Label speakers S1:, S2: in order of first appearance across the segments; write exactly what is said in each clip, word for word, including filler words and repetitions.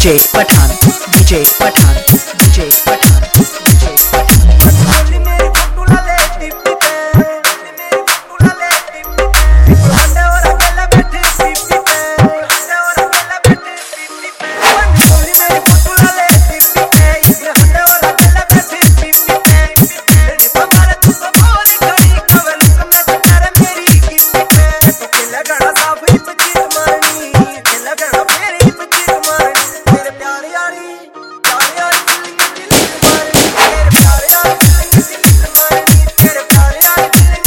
S1: DJ Pathan DJ Pathan DJ Pathan DJ Pathan मेरी photo ला ले tip पे मेरी फोटो ला ले टिप पे बंदे और अकेला बैठे टिप पे बंदे और अकेला बैठे टिप पे मेरी फोटो ला ले टिप पे बंदे और अकेला बैठे टिप पे मेरी हमारे तू तो बोली खड़ी कवन कम कर मेरी टिप पे तो खेला गड़ा साफ ही पचीत मारनी खेला गड़ा मेरी पचीत मारनी मेरे प्यारे यारी प्यारे यारी मेरे प्यारे यारी तेरे प्यारे यारी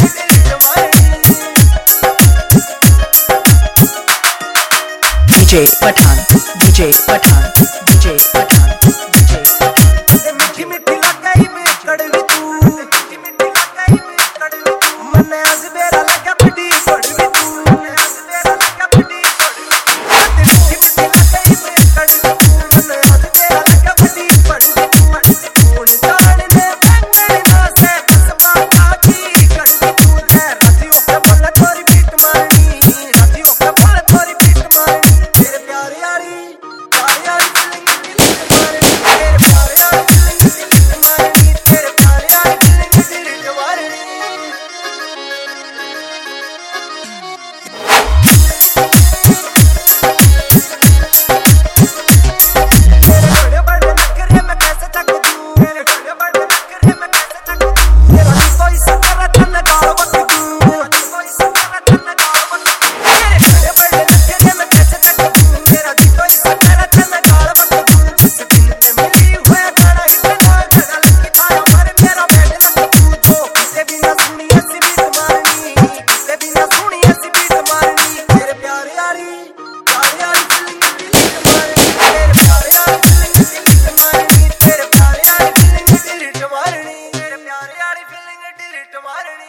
S1: DJ Pathan DJ Pathan DJ Pathan DJ Pathan मीठी मीठी लगाई में कड़वी तू मीठी मीठी लगाई में कड़वी तू मने आज बेरा लगा बड़ी बड़वी तू मने आज बेरा लगा बड़ी बड़वी मीठी मीठी लगाई में कड़वी तू मने आज बेरा लगा बड़ी बड़वी तू कौन जाने बैंगन ना से कसबा काकी कड़वी तू है रातियों के पल तोरी पीट मारनी रातियों के पल तोरी पीट मारनी तेरे प्यारे यारी प्यारे यारी फीलिंग तेरे प्यारे यारी फीलिंग मारनी तेरे प्यारे यारी फीलिंग दिल मारनी मेरे बड़े बड़े नखरे मैं कैसे तक दूं मेरे बड़े बड़े नखरे मैं कैसे तक दूं तेरा कोई सकर तन गाल वक दूं कोई सकर तन गाल वक मेरे बड़े बड़े नखरे मैं कैसे तक दूं तेरा कोई सकर तन गाल वक दूं जिस दिन ते मिली हुए खड़ा इतना खड़ा लगी खाया पर मेरा बैठ न तू जो किसे भी ना सुनी ऐसी बीत मारनी किसे भी ना सुनी ऐसी बीत मारनी तेरे प्यारे यारी प्यारे यारी फीलिंग मारनी तेरे प्यारे यारी फीलिंग मारनी तेरे प्यारे यारी फीलिंग मारनी तेरे प्यारे यारी फीलिंग मारनी।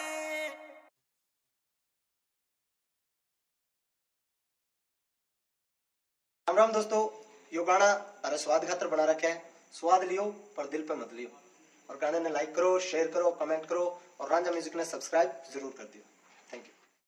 S1: राम राम दोस्तों, यो गाना अरे स्वाद खातर बना रखे है, स्वाद लियो पर दिल पे मत लियो। और गाने ने लाइक करो, शेयर करो, कमेंट करो और रांझा म्यूजिक ने सब्सक्राइब जरूर कर दियो। Thank you.